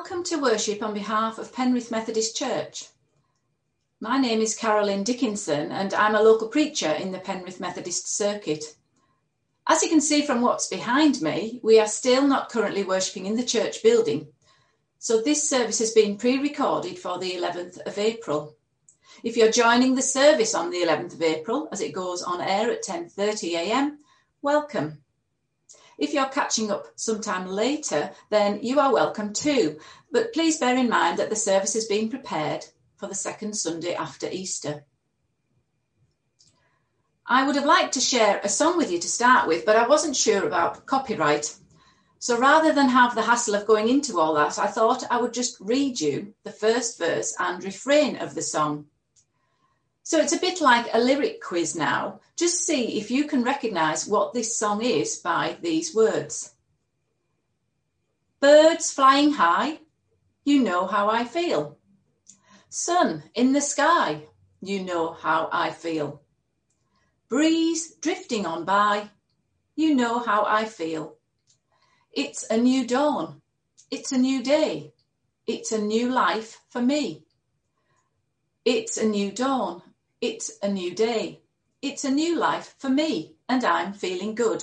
Welcome to worship on behalf of Penrith Methodist Church. My name is Carolyn Dickinson and I'm a local preacher in the Penrith Methodist Circuit. As you can see from what's behind me, we are still not currently worshipping in the church building, so this service has been pre-recorded for the 11th of April. If you're joining the service on the 11th of April as it goes on air at 10:30 a.m, welcome. If you're catching up sometime later, then you are welcome too. But please bear in mind that the service has been prepared for the second Sunday after Easter. I would have liked to share a song with you to start with, but I wasn't sure about copyright. So rather than have the hassle of going into all that, I thought I would just read you the first verse and refrain of the song. So it's a bit like a lyric quiz now. Just see if you can recognise what this song is by these words. Birds flying high, you know how I feel. Sun in the sky, you know how I feel. Breeze drifting on by, you know how I feel. It's a new dawn, it's a new day, it's a new life for me. It's a new dawn. It's a new day. It's a new life for me, and I'm feeling good.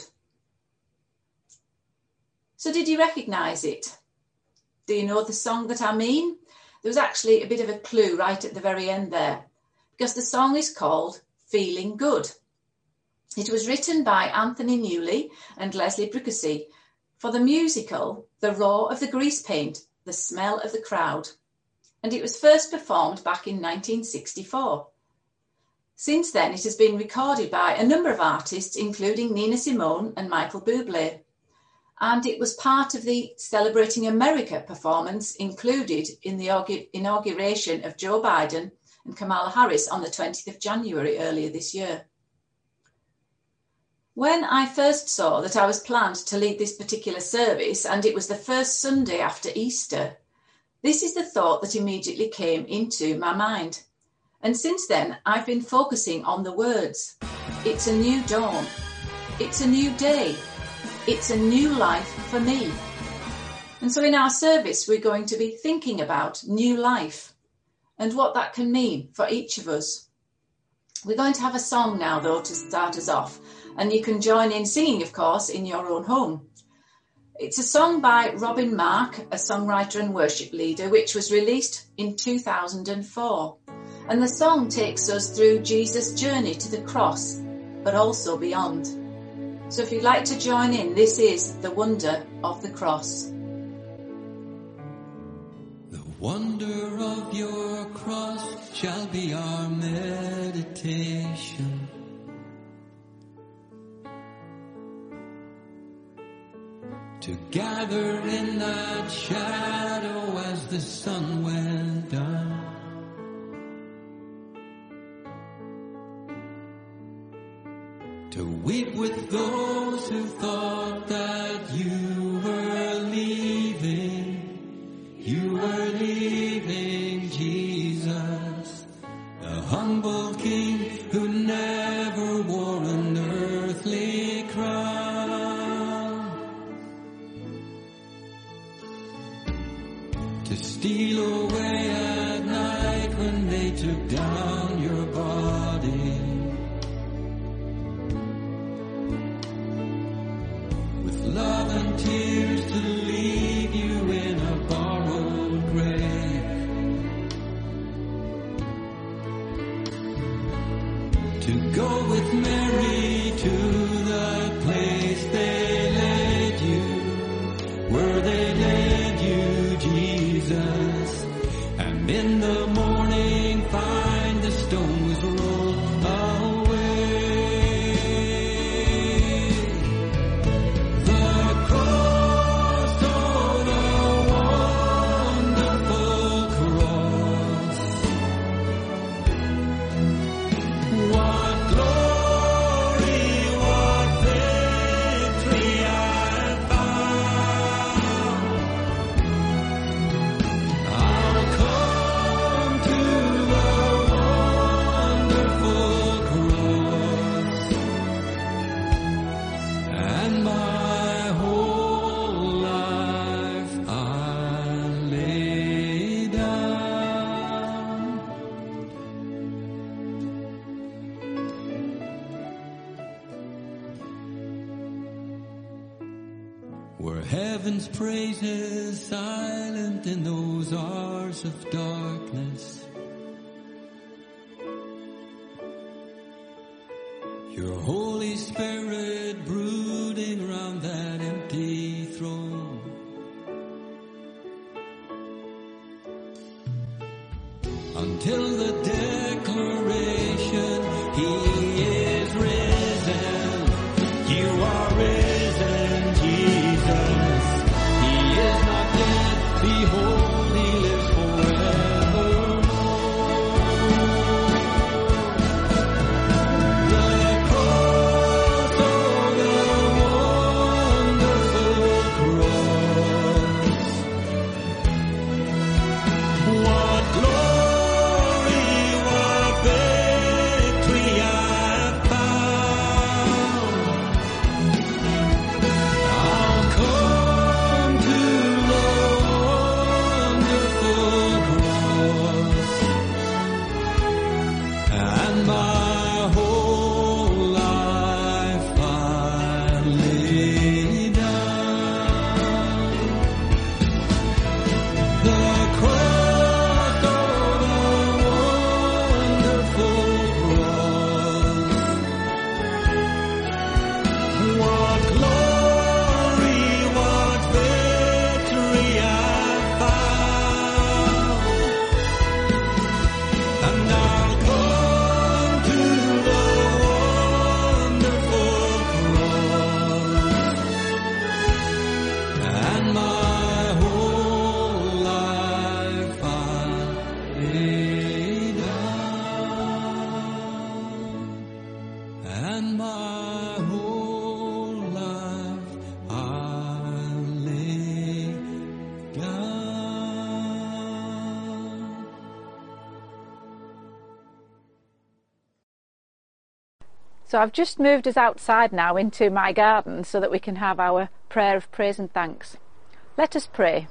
So did you recognise it? Do you know the song that I mean? There was actually a bit of a clue right at the very end there, because the song is called Feeling Good. It was written by Anthony Newley and Leslie Bricussy for the musical The Roar of the Grease Paint, The Smell of the Crowd, and it was first performed back in 1964. Since then, it has been recorded by a number of artists, including Nina Simone and Michael Bublé, and it was part of the Celebrating America performance included in the inauguration of Joe Biden and Kamala Harris on the 20th of January earlier this year. When I first saw that I was planned to lead this particular service, and it was the first Sunday after Easter, this is the thought that immediately came into my mind. And since then, I've been focusing on the words. It's a new dawn. It's a new day. It's a new life for me. And so in our service, we're going to be thinking about new life and what that can mean for each of us. We're going to have a song now, though, to start us off. And you can join in singing, of course, in your own home. It's a song by Robin Mark, a songwriter and worship leader, which was released in 2004. And the song takes us through Jesus' journey to the cross, but also beyond. So if you'd like to join in, this is The Wonder of the Cross. The wonder of your cross shall be our meditation. To gather in that shadow as the sun went down. To weep with those who thought that you were leaving Jesus, the humble King who never wore an earthly crown. To steal away at night when they took down your body. Love and tears to leave you in a borrowed grave. To go with Mary to the place they led you, where they led you, Jesus, and in the morning find the stone was rolled away. What glory, what where heaven's praises silent in those hours of darkness. Your Holy Spirit brooding round that empty throne. Until the declaration, He is risen. You are risen, Jesus. He is not dead. Behold, He lives forevermore. The cross, oh, the wonderful cross. What glory, what victory I found. I'll come to the wonderful cross, and my whole life I lay down. The cross, oh, the wonderful cross. What glory, what victory I found. And I'll come to the wonderful cross, and my whole life I lay down, and my whole life I lay down. So I've just moved us outside now into my garden so that we can have our prayer of praise and thanks. Let us pray.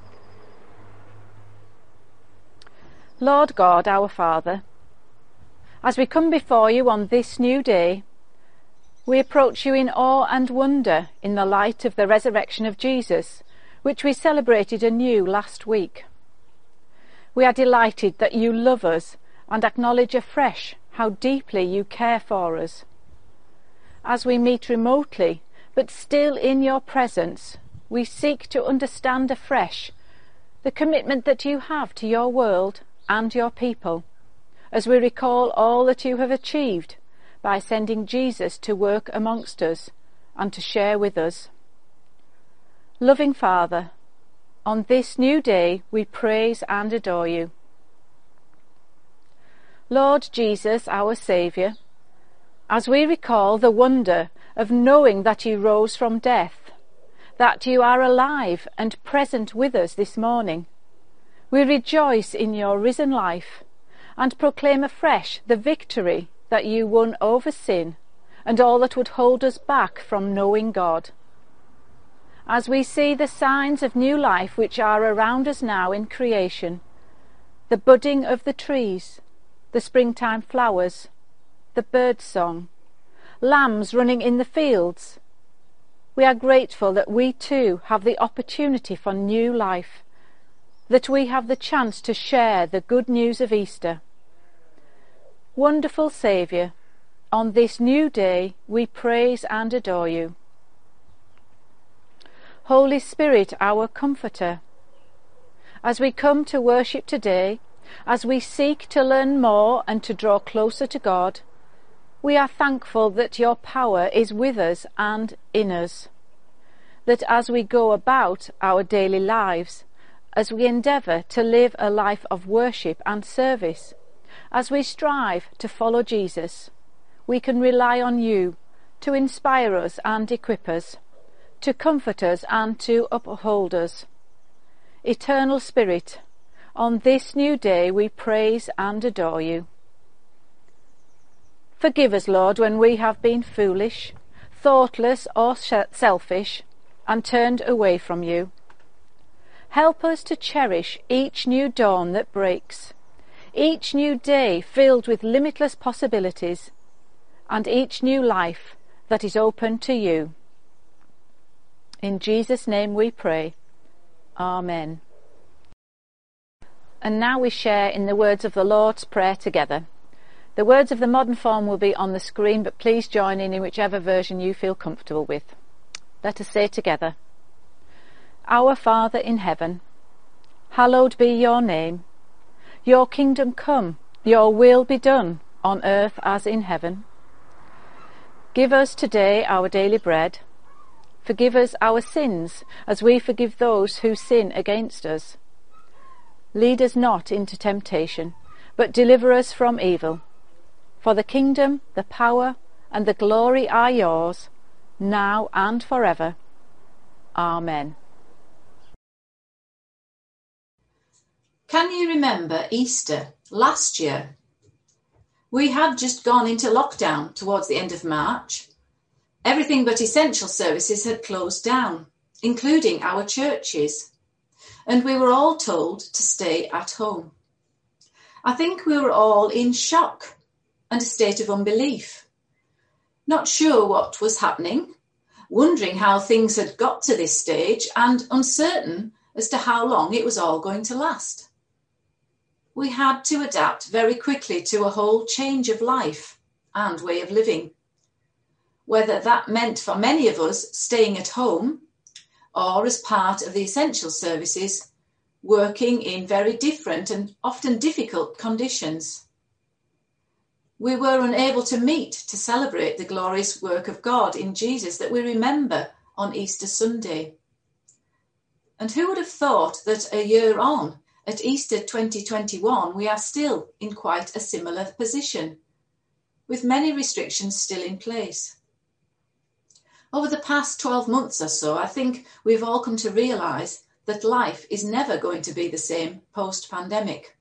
Lord God, our Father, as we come before you on this new day, we approach you in awe and wonder in the light of the resurrection of Jesus, which we celebrated anew last week. We are delighted that you love us and acknowledge afresh how deeply you care for us. As we meet remotely, but still in your presence, we seek to understand afresh the commitment that you have to your world and your people, as we recall all that you have achieved by sending Jesus to work amongst us and to share with us. Loving Father, on this new day we praise and adore you. Lord Jesus, our Saviour, as we recall the wonder of knowing that you rose from death, that you are alive and present with us this morning, we rejoice in your risen life and proclaim afresh the victory that you won over sin and all that would hold us back from knowing God. As we see the signs of new life which are around us now in creation, the budding of the trees, the springtime flowers, the bird's song, lambs running in the fields, we are grateful that we too have the opportunity for new life, that we have the chance to share the good news of Easter. Wonderful Saviour, on this new day we praise and adore you. Holy Spirit, our Comforter, as we come to worship today, as we seek to learn more and to draw closer to God, we are thankful that your power is with us and in us, that as we go about our daily lives, as we endeavour to live a life of worship and service, as we strive to follow Jesus, we can rely on you to inspire us and equip us, to comfort us and to uphold us. Eternal Spirit, on this new day we praise and adore you. Forgive us, Lord, when we have been foolish, thoughtless or selfish, and turned away from you. Help us to cherish each new dawn that breaks, each new day filled with limitless possibilities, and each new life that is open to you. In Jesus' name we pray. Amen. And now we share in the words of the Lord's Prayer together. The words of the modern form will be on the screen, but please join in whichever version you feel comfortable with. Let us say together, Our Father in heaven, hallowed be your name. Your kingdom come, your will be done, on earth as in heaven. Give us today our daily bread. Forgive us our sins, as we forgive those who sin against us. Lead us not into temptation, but deliver us from evil. For the kingdom, the power, and the glory are yours, now and forever. Amen. Can you remember Easter last year? We had just gone into lockdown towards the end of March. Everything but essential services had closed down, including our churches, and we were all told to stay at home. I think we were all in shock and a state of unbelief, not sure what was happening, wondering how things had got to this stage, and uncertain as to how long it was all going to last. We had to adapt very quickly to a whole change of life and way of living. Whether that meant for many of us staying at home, or as part of the essential services, working in very different and often difficult conditions. We were unable to meet to celebrate the glorious work of God in Jesus that we remember on Easter Sunday. And who would have thought that a year on, at Easter 2021, we are still in quite a similar position, with many restrictions still in place. Over the past 12 months or so, I think we've all come to realise that life is never going to be the same post-pandemic.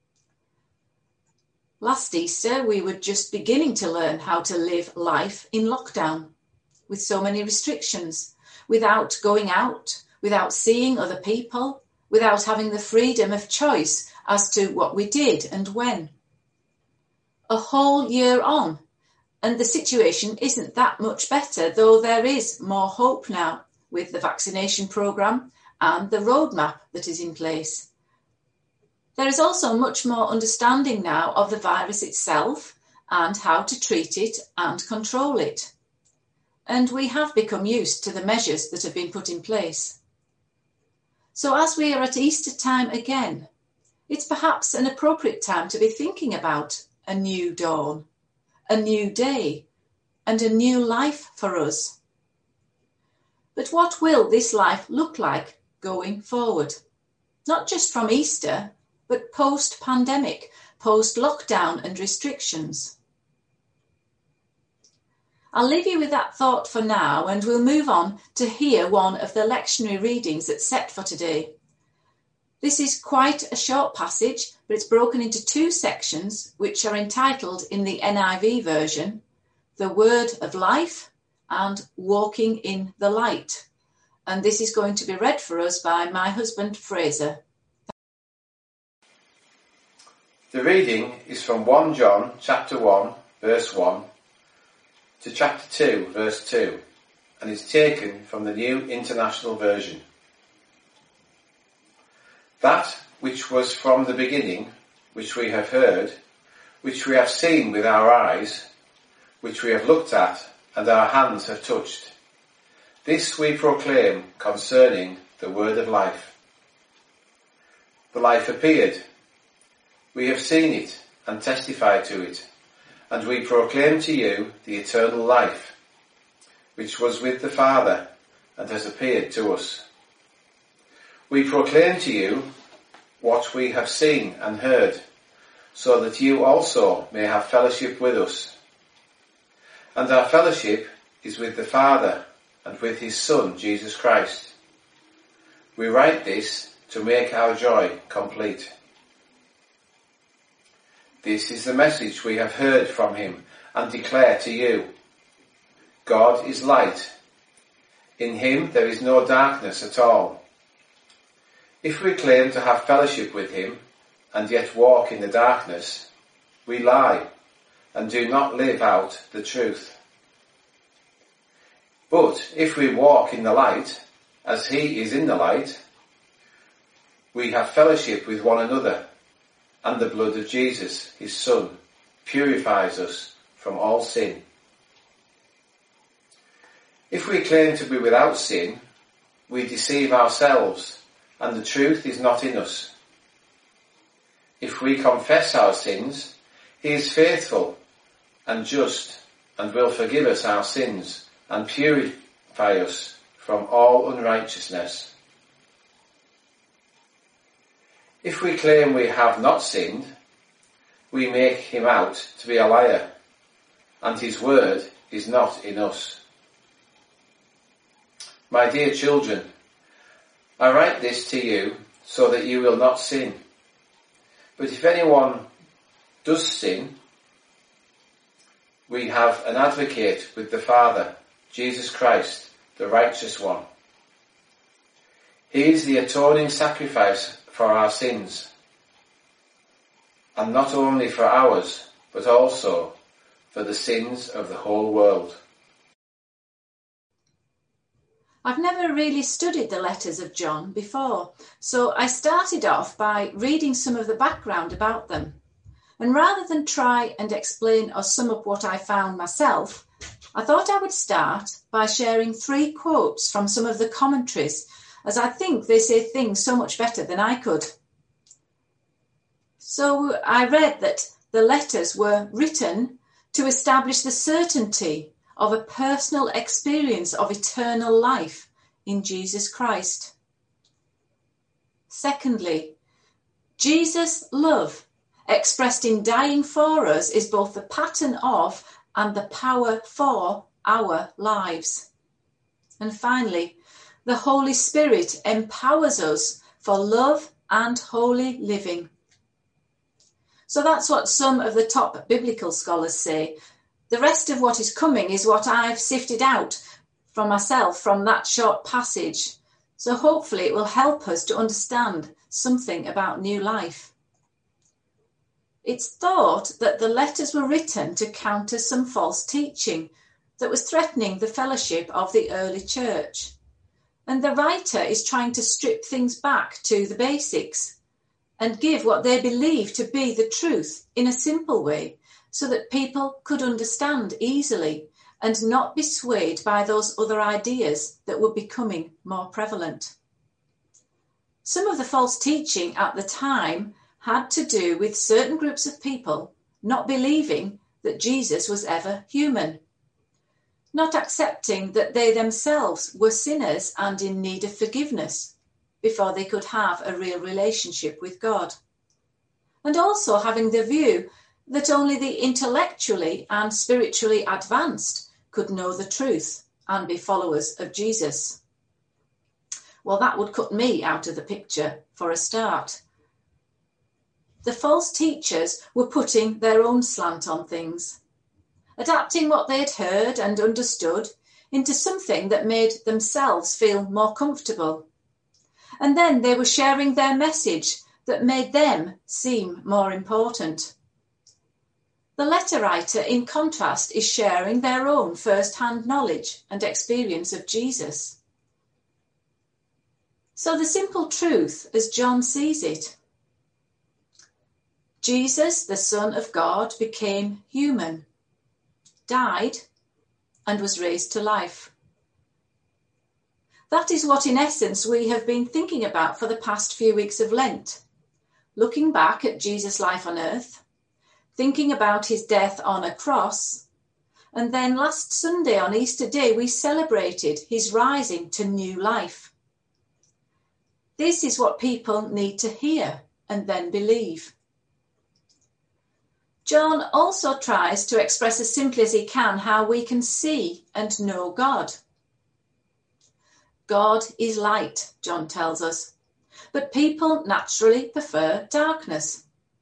Last Easter, we were just beginning to learn how to live life in lockdown, with so many restrictions, without going out, without seeing other people, without having the freedom of choice as to what we did and when. A whole year on, and the situation isn't that much better, though there is more hope now with the vaccination programme and the roadmap that is in place. There is also much more understanding now of the virus itself and how to treat it and control it. And we have become used to the measures that have been put in place. So as we are at Easter time again, it's perhaps an appropriate time to be thinking about a new dawn, a new day, and a new life for us. But what will this life look like going forward? Not just from Easter, but post-pandemic, post-lockdown and restrictions. I'll leave you with that thought for now, and we'll move on to hear one of the lectionary readings that's set for today. This is quite a short passage, but it's broken into two sections, which are entitled in the NIV version, The Word of Life and Walking in the Light. And this is going to be read for us by my husband, Fraser. The reading is from 1 John chapter 1, verse 1 to chapter 2, verse 2, and is taken from the New International Version. That which was from the beginning, which we have heard, which we have seen with our eyes, which we have looked at, and our hands have touched. This we proclaim concerning the word of life. The life appeared. We have seen it and testify to it, and we proclaim to you the eternal life, which was with the Father and has appeared to us. We proclaim to you what we have seen and heard, so that you also may have fellowship with us. And our fellowship is with the Father and with his Son, Jesus Christ. We write this to make our joy complete. This is the message we have heard from him and declare to you. God is light. In him there is no darkness at all. If we claim to have fellowship with him and yet walk in the darkness, we lie and do not live out the truth. But if we walk in the light, as he is in the light, we have fellowship with one another, and the blood of Jesus, his Son, purifies us from all sin. If we claim to be without sin, we deceive ourselves, and the truth is not in us. If we confess our sins, he is faithful and just, and will forgive us our sins and purify us from all unrighteousness. If we claim we have not sinned, we make him out to be a liar, and his word is not in us. My dear children, I write this to you so that you will not sin. But if anyone does sin, we have an advocate with the Father, Jesus Christ, the righteous one. He is the atoning sacrifice for our sins, and not only for ours, but also for the sins of the whole world. I've never really studied the letters of John before, so I started off by reading some of the background about them. And rather than try and explain or sum up what I found myself, I thought I would start by sharing 3 quotes from some of the commentaries, as I think they say things so much better than I could. So I read that the letters were written to establish the certainty of a personal experience of eternal life in Jesus Christ. Secondly, Jesus' love expressed in dying for us is both the pattern of and the power for our lives. And finally, the Holy Spirit empowers us for love and holy living. So that's what some of the top biblical scholars say. The rest of what is coming is what I've sifted out from myself from that short passage. So hopefully it will help us to understand something about new life. It's thought that the letters were written to counter some false teaching that was threatening the fellowship of the early church. And the writer is trying to strip things back to the basics and give what they believe to be the truth in a simple way, so that people could understand easily and not be swayed by those other ideas that were becoming more prevalent. Some of the false teaching at the time had to do with certain groups of people not believing that Jesus was ever human, not accepting that they themselves were sinners and in need of forgiveness before they could have a real relationship with God, and also having the view that only the intellectually and spiritually advanced could know the truth and be followers of Jesus. Well, that would cut me out of the picture for a start. The false teachers were putting their own slant on things, adapting what they had heard and understood into something that made themselves feel more comfortable. And then they were sharing their message that made them seem more important. The letter writer, in contrast, is sharing their own first-hand knowledge and experience of Jesus. So the simple truth, as John sees it, Jesus, the Son of God, became human, died, and was raised to life. That is what, in essence, we have been thinking about for the past few weeks of Lent, looking back at Jesus' life on earth, thinking about his death on a cross, and then last Sunday on Easter Day we celebrated his rising to new life. This is what people need to hear and then believe. John also tries to express as simply as he can how we can see and know God. God is light, John tells us, but people naturally prefer darkness.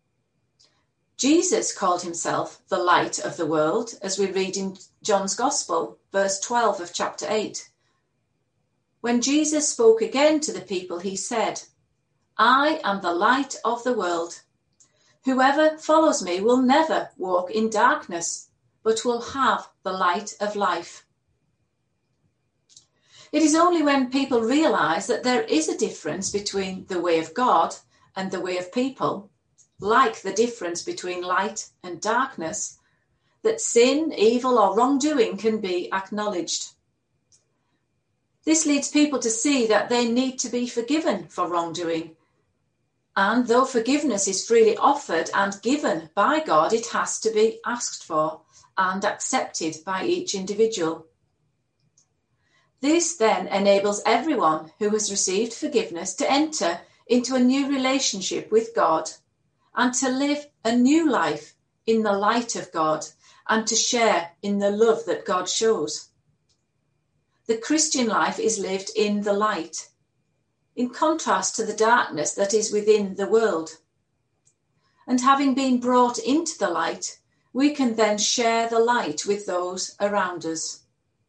Jesus called himself the light of the world, as we read in John's Gospel, verse 12 of chapter 8. When Jesus spoke again to the people, he said, "I am the light of the world. Whoever follows me will never walk in darkness, but will have the light of life." It is only when people realise that there is a difference between the way of God and the way of people, like the difference between light and darkness, that sin, evil or wrongdoing can be acknowledged. This leads people to see that they need to be forgiven for wrongdoing. And though forgiveness is freely offered and given by God, it has to be asked for and accepted by each individual. This then enables everyone who has received forgiveness to enter into a new relationship with God and to live a new life in the light of God and to share in the love that God shows. The Christian life is lived in the light, in contrast to the darkness that is within the world. And having been brought into the light, we can then share the light with those around us.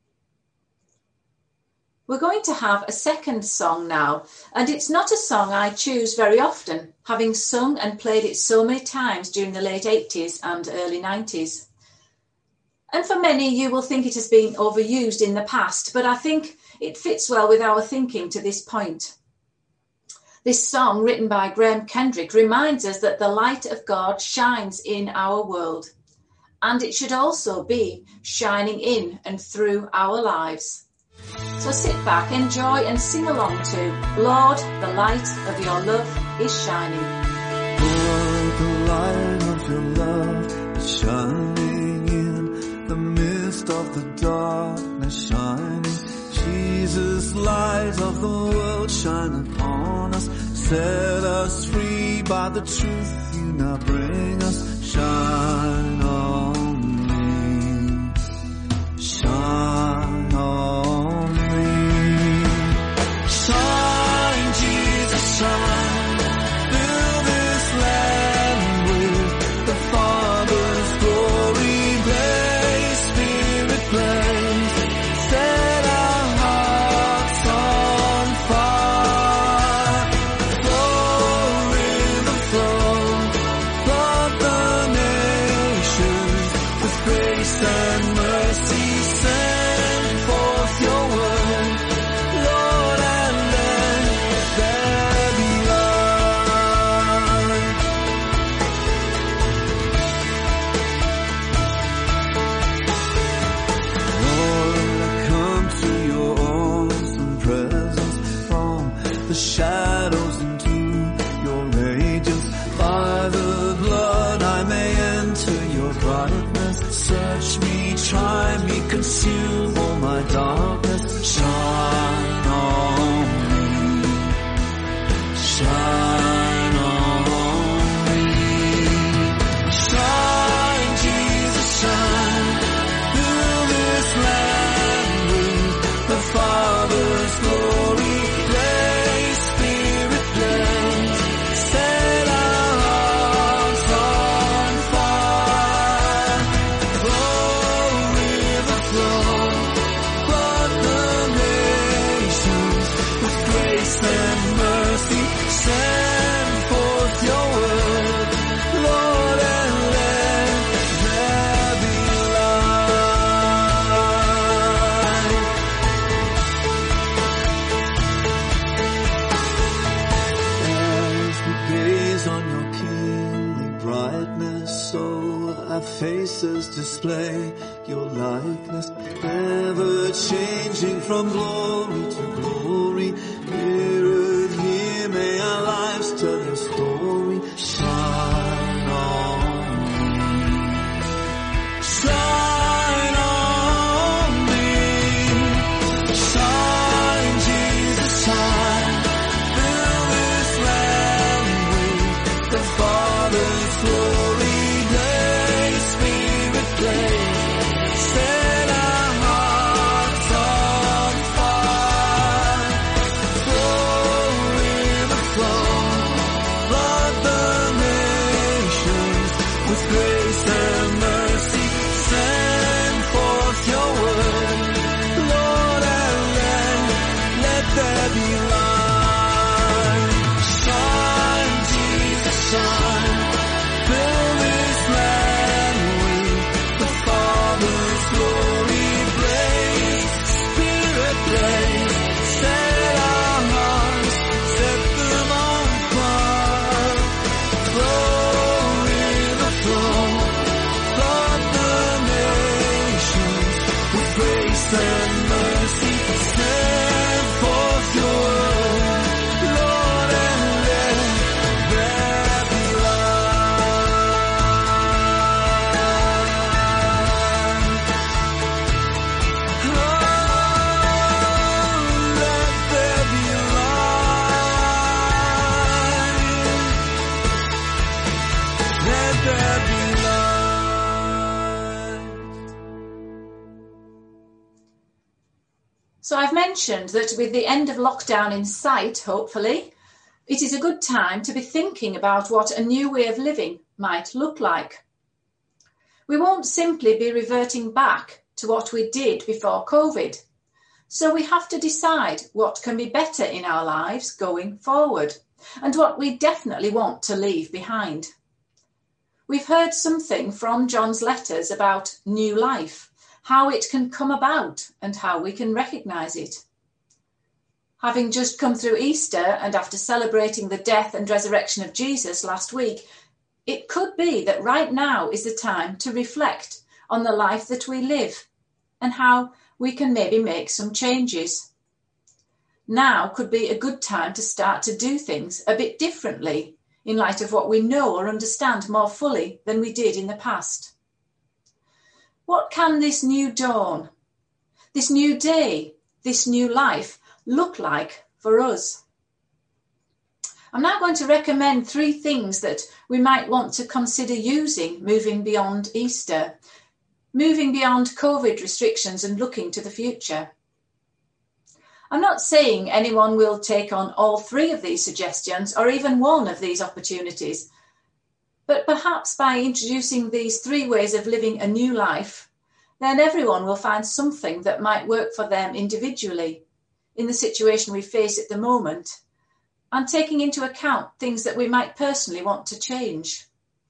We're going to have a second song now, and it's not a song I choose very often, having sung and played it so many times during the late 80s and early 90s. And for many, you will think it has been overused in the past, but I think it fits well with our thinking to this point. This song, written by Graham Kendrick, reminds us that the light of God shines in our world, and it should also be shining in and through our lives. So sit back, enjoy and sing along to Lord, the light of your love is shining. Lord, the light of your love is shining in the midst of the darkness shining. Jesus, light of the world, shine upon us. Set us free by the truth you now bring us. Shine on me. Shine on me. Shine, Jesus, shine. Fill this land with the Father's glory. Blaze, Spirit, blaze. Set our hearts on fire. Flow, river, flow. Flood the nations with grace and mercy. Send forth your word, Lord, and let there be light. Lord, I come to your awesome presence from the shadows into your radiance. By the blood I may enter your brightness. Search me, try me, consume all my darkness. Shine on me. Shine on me. Shine, Jesus, shine. Fill this land with the Father's glory. Blaze, Spirit, blaze. Set our hearts on fire. Flow, river, flow. Flood the nations with grace and mercy. Send forth your word, Lord, and let there be light. As we gaze on your kingly brightness, so our faces display your likeness, never changing from glory to glory. Mirrored here, may our lives tell your story. Shine on me. Shine on me. Shine, Jesus, shine. Fill this land with the Father's glory. Blaze, Spirit, blaze. Set our hearts on fire. So I've mentioned that with the end of lockdown in sight, hopefully, it is a good time to be thinking about what a new way of living might look like. We won't simply be reverting back to what we did before COVID. So we have to decide what can be better in our lives going forward and what we definitely want to leave behind. We've heard something from John's letters about new life, how it can come about and how we can recognise it. Having just come through Easter and after celebrating the death and resurrection of Jesus last week, it could be that right now is the time to reflect on the life that we live and how we can maybe make some changes. Now could be a good time to start to do things a bit differently in light of what we know or understand more fully than we did in the past. What can this new dawn, this new day, this new life look like for us? I'm now going to recommend 3 things that we might want to consider using moving beyond Easter, moving beyond COVID restrictions and looking to the future. I'm not saying anyone will take on all 3 of these suggestions or even one of these opportunities, but perhaps by introducing these 3 ways of living a new life, then everyone will find something that might work for them individually in the situation we face at the moment, and taking into account things that we might personally want to change.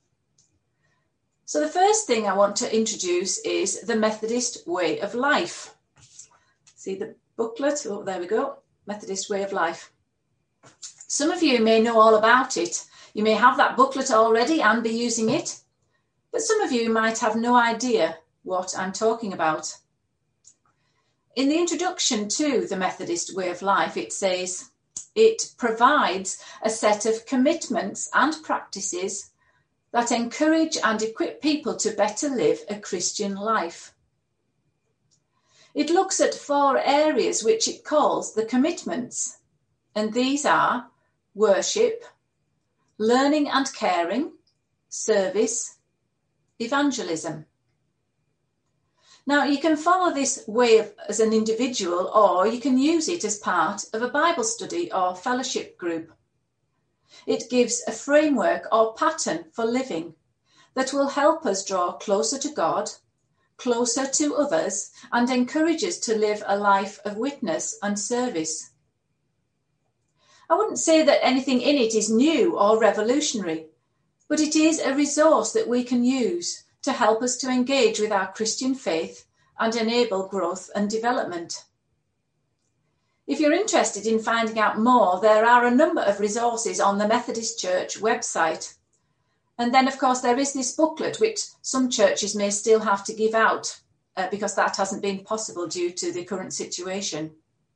So the first thing I want to introduce is the Methodist way of life. See the booklet? Oh, there we go. Methodist way of life. Some of you may know all about it. You may have that booklet already and be using it, but some of you might have no idea what I'm talking about. In the introduction to the Methodist way of life, it says, it provides a set of commitments and practices that encourage and equip people to better live a Christian life. It looks at 4 areas which it calls the commitments, and these are worship, learning and caring, service, evangelism. Now, you can follow this way as an individual, or you can use it as part of a Bible study or fellowship group. It gives a framework or pattern for living that will help us draw closer to God, closer to others, and encourage us to live a life of witness and service. I wouldn't say that anything in it is new or revolutionary, but it is a resource that we can use to help us to engage with our Christian faith and enable growth and development. If you're interested in finding out more, there are a number of resources on the Methodist Church website. And then, of course, there is this booklet, which some churches may still have to give out because that hasn't been possible due to the current situation.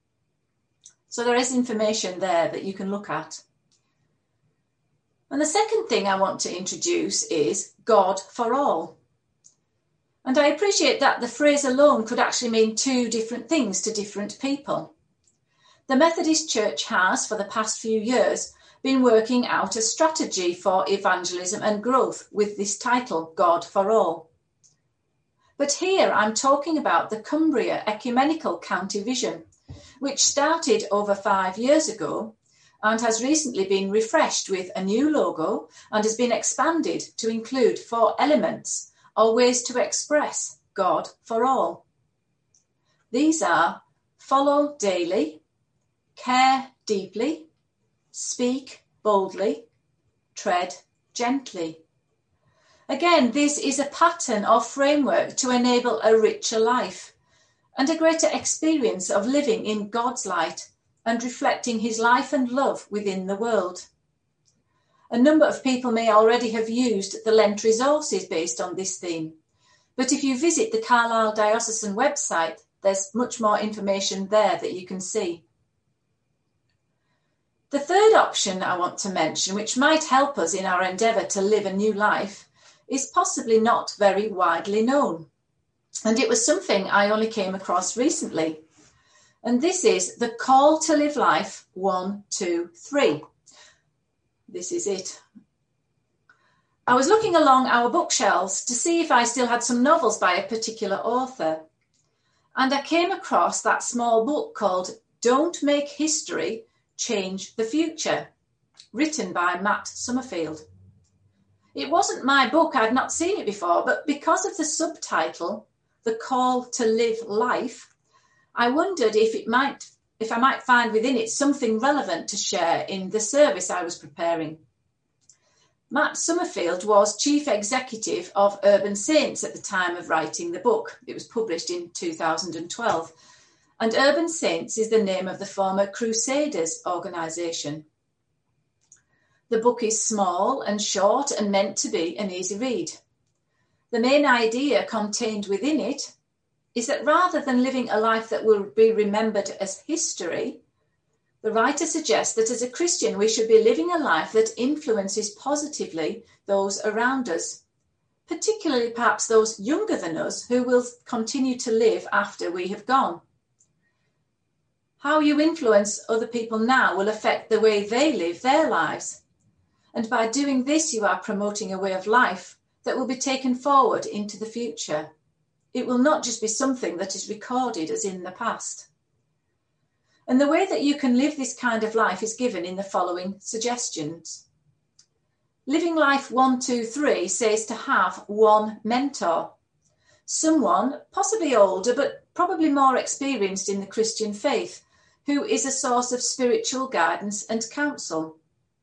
So there is information there that you can look at. And the second thing I want to introduce is God for all. And I appreciate that the phrase alone could actually mean 2 different things to different people. The Methodist Church has, for the past few years, been working out a strategy for evangelism and growth with this title, God for All. But here I'm talking about the Cumbria Ecumenical County Vision, which started over 5 years ago and has recently been refreshed with a new logo and has been expanded to include 4 elements or ways to express God for all. These are follow daily, care deeply, speak boldly, tread gently. Again, this is a pattern or framework to enable a richer life and a greater experience of living in God's light and reflecting his life and love within the world. A number of people may already have used the Lent resources based on this theme, but if you visit the Carlisle Diocesan website, there's much more information there that you can see. The third option I want to mention, which might help us in our endeavour to live a new life, is possibly not very widely known. And it was something I only came across recently. And this is the Call to Live Life 1, 2, 3. This is it. I was looking along our bookshelves to see if I still had some novels by a particular author. And I came across that small book called Don't Make History, Change the Future, written by Matt Summerfield. It wasn't my book, I'd not seen it before, but because of the subtitle, The Call to Live Life, I wondered if I might find within it something relevant to share in the service I was preparing. Matt Summerfield was Chief Executive of Urban Saints at the time of writing the book. It was published in 2012. And Urban Saints is the name of the former Crusaders organisation. The book is small and short and meant to be an easy read. The main idea contained within it is that rather than living a life that will be remembered as history, the writer suggests that as a Christian we should be living a life that influences positively those around us, particularly perhaps those younger than us who will continue to live after we have gone. How you influence other people now will affect the way they live their lives. And by doing this, you are promoting a way of life that will be taken forward into the future. It will not just be something that is recorded as in the past. And the way that you can live this kind of life is given in the following suggestions. Living Life 123 says to have one mentor, someone possibly older but probably more experienced in the Christian faith, who is a source of spiritual guidance and counsel.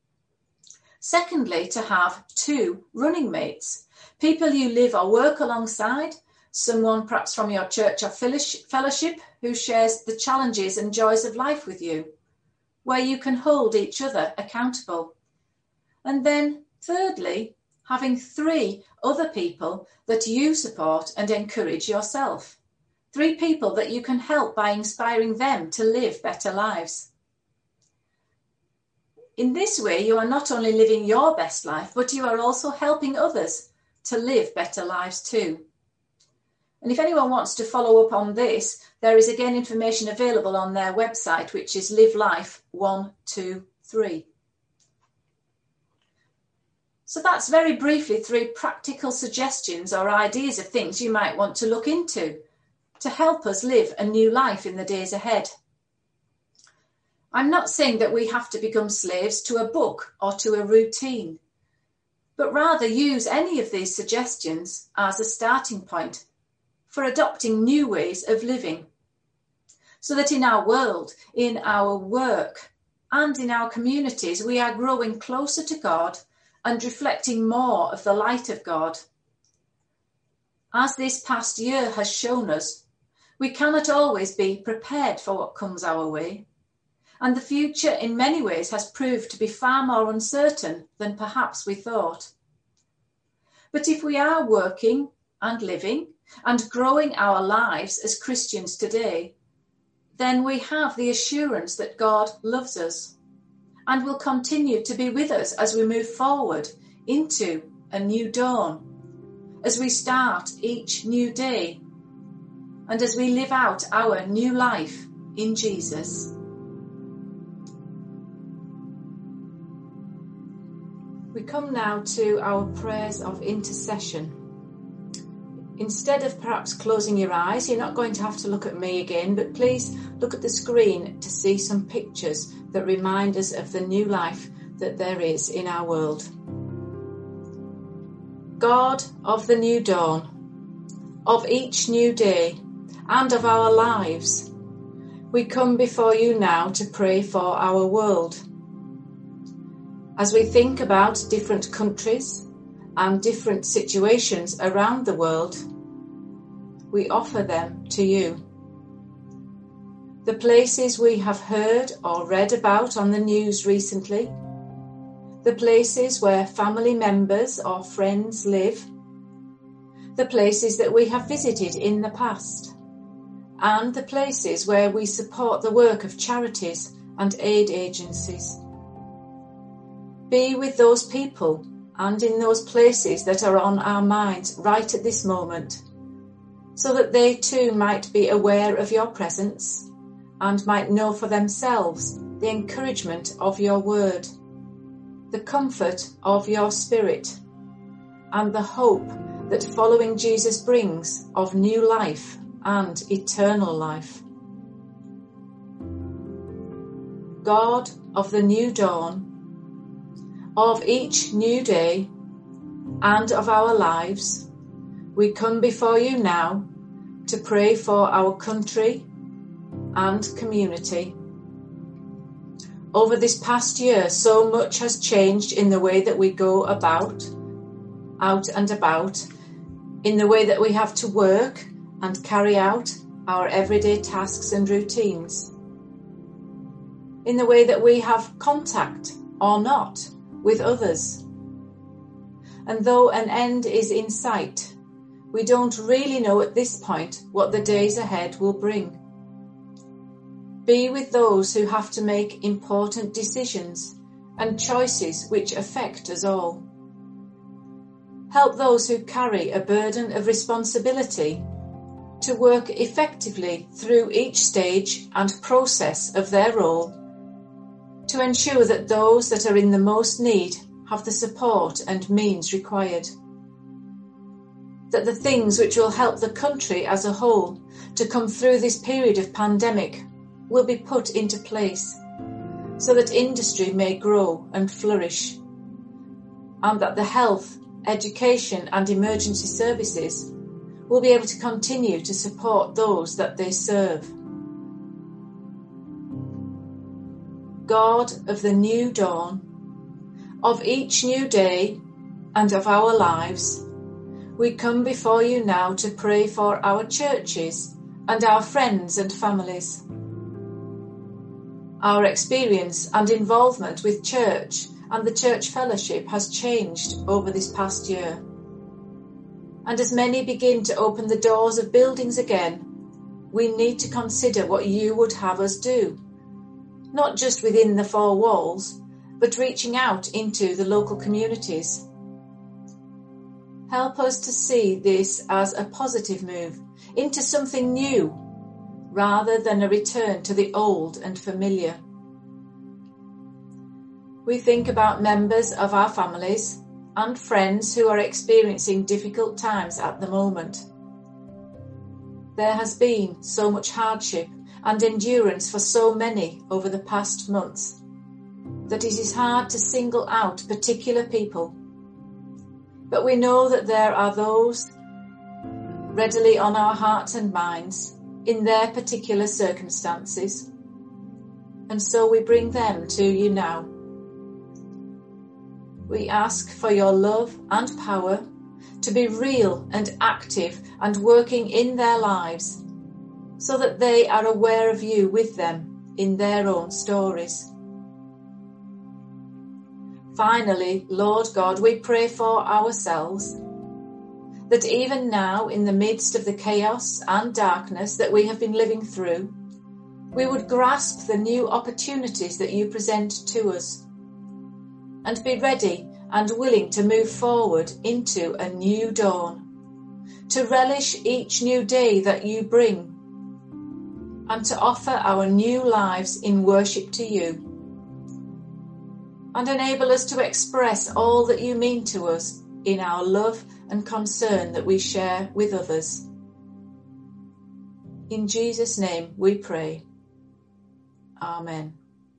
Secondly, to have 2 running mates, people you live or work alongside, someone perhaps from your church or fellowship who shares the challenges and joys of life with you, where you can hold each other accountable. And then thirdly, having 3 other people that you support and encourage yourself. 3 people that you can help by inspiring them to live better lives. In this way, you are not only living your best life, but you are also helping others to live better lives too. And if anyone wants to follow up on this, there is again information available on their website, which is Live Life 123. So that's very briefly 3 practical suggestions or ideas of things you might want to look into to help us live a new life in the days ahead. I'm not saying that we have to become slaves to a book or to a routine, but rather use any of these suggestions as a starting point for adopting new ways of living, so that in our world, in our work, and in our communities, we are growing closer to God and reflecting more of the light of God. As this past year has shown us, we cannot always be prepared for what comes our way, and the future in many ways has proved to be far more uncertain than perhaps we thought. But if we are working and living and growing our lives as Christians today, then we have the assurance that God loves us and will continue to be with us as we move forward into a new dawn, as we start each new day, and as we live out our new life in Jesus. We come now to our prayers of intercession. Instead of perhaps closing your eyes, you're not going to have to look at me again, but please look at the screen to see some pictures that remind us of the new life that there is in our world. God of the new dawn, of each new day, and of our lives, we come before you now to pray for our world. As we think about different countries and different situations around the world, we offer them to you. The places we have heard or read about on the news recently, the places where family members or friends live, the places that we have visited in the past, and the places where we support the work of charities and aid agencies. Be with those people and in those places that are on our minds right at this moment, so that they too might be aware of your presence and might know for themselves the encouragement of your word, the comfort of your spirit, and the hope that following Jesus brings of new life and eternal life. God of the new dawn, of each new day, and of our lives, we come before you now to pray for our country and community. Over this past year, so much has changed in the way that we go about, out and about, in the way that we have to work and carry out our everyday tasks and routines, in the way that we have contact or not with others. And though an end is in sight, we don't really know at this point what the days ahead will bring. Be with those who have to make important decisions and choices which affect us all. Help those who carry a burden of responsibility to work effectively through each stage and process of their role, to ensure that those that are in the most need have the support and means required. That the things which will help the country as a whole to come through this period of pandemic will be put into place, so that industry may grow and flourish, and that the health, education and emergency services will be able to continue to support those that they serve. God of the new dawn, of each new day and of our lives, we come before you now to pray for our churches and our friends and families. Our experience and involvement with church and the church fellowship has changed over this past year. And as many begin to open the doors of buildings again, we need to consider what you would have us do, not just within the four walls, but reaching out into the local communities. Help us to see this as a positive move into something new, rather than a return to the old and familiar. We think about members of our families and friends who are experiencing difficult times at the moment. There has been so much hardship and endurance for so many over the past months that it is hard to single out particular people. But we know that there are those readily on our hearts and minds in their particular circumstances, and so we bring them to you now. We ask for your love and power to be real and active and working in their lives, so that they are aware of you with them in their own stories. Finally, Lord God, we pray for ourselves, that even now, in the midst of the chaos and darkness that we have been living through, we would grasp the new opportunities that you present to us, and be ready and willing to move forward into a new dawn, to relish each new day that you bring, and to offer our new lives in worship to you, and enable us to express all that you mean to us in our love and concern that we share with others. In Jesus' name we pray. Amen.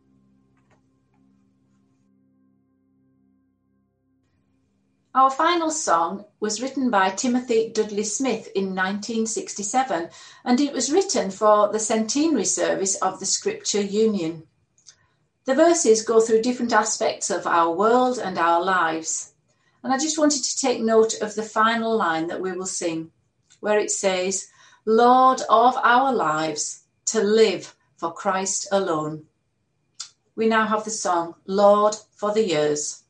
Our final song was written by Timothy Dudley Smith in 1967, and it was written for the centenary service of the Scripture Union. The verses go through different aspects of our world and our lives, and I just wanted to take note of the final line that we will sing, where it says, Lord of our lives, to live for Christ alone. We now have the song, Lord for the Years.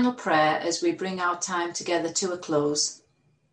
final prayer as we bring our time together to a close.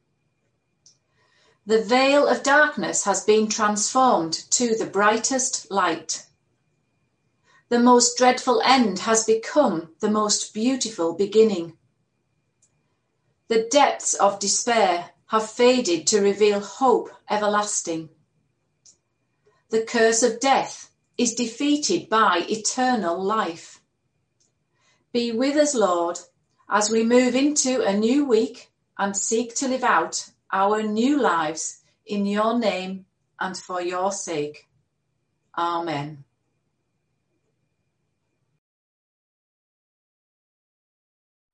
The veil of darkness has been transformed to the brightest light. The most dreadful end has become the most beautiful beginning. The depths of despair have faded to reveal hope everlasting. The curse of death is defeated by eternal life. Be with us, Lord, as we move into a new week and seek to live out our new lives in your name and for your sake. Amen.